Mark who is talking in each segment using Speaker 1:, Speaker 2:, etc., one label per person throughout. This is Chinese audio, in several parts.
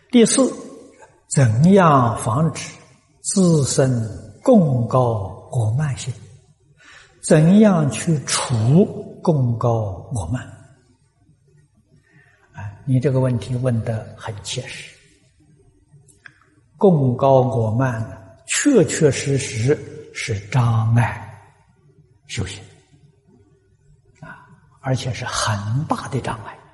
Speaker 1: 第四，怎样防止自身贡高我慢心？怎样去除贡高我慢？你这个问题问得很切实。贡高我慢确确实实是障碍修行而且是很大的障碍。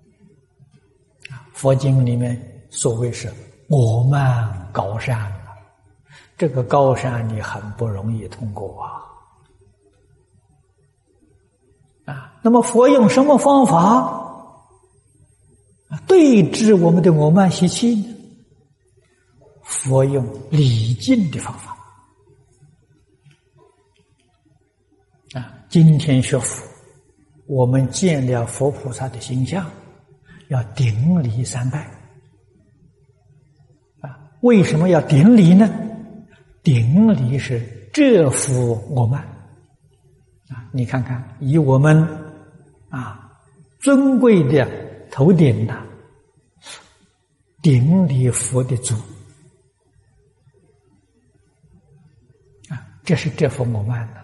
Speaker 1: 佛经里面所谓是我慢高山，这个高山你很不容易通过那么佛用什么方法对治我们的我慢习气呢？佛用礼敬的方法今天学佛，我们见了佛菩萨的形象，要顶礼三拜为什么要顶礼呢？顶礼是折服我慢你看看，以我们尊贵的头顶顶礼佛的足这是折服我慢的。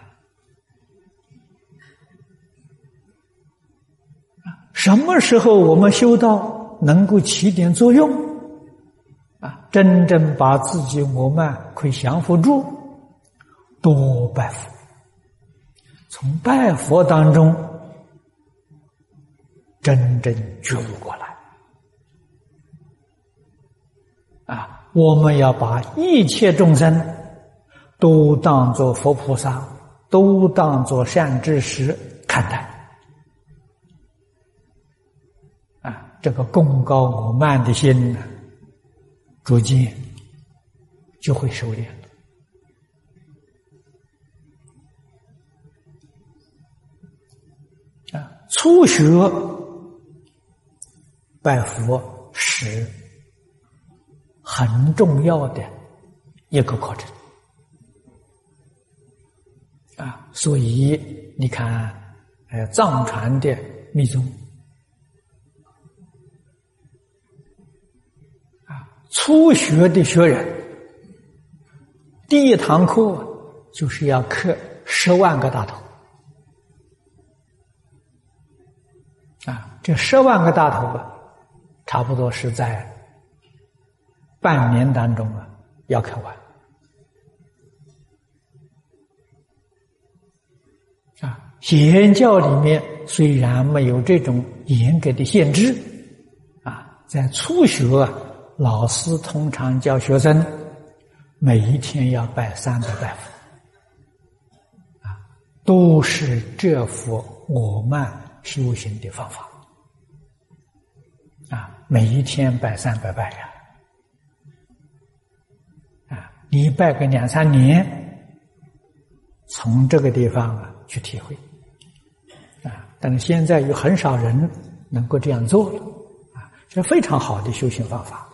Speaker 1: 什么时候我们修道能够起点作用真正把自己我慢可以降服住？多拜佛，从拜佛当中真正觉悟过来我们要把一切众生都当作佛菩萨，都当作善知识看待这个贡高我慢的心逐渐就会收敛初学拜佛是很重要的一个过程所以你看藏传的密宗初学的学人第一堂课就是要刻10万个大头这10万个大头差不多是在半年当中要刻完显教里面虽然没有这种严格的限制在初学老师通常教学生每一天要拜300拜佛都是折服我慢修行的方法每一天拜300拜你拜个2、3年，从这个地方去体会但是现在有很少人能够这样做了这非常好的修行方法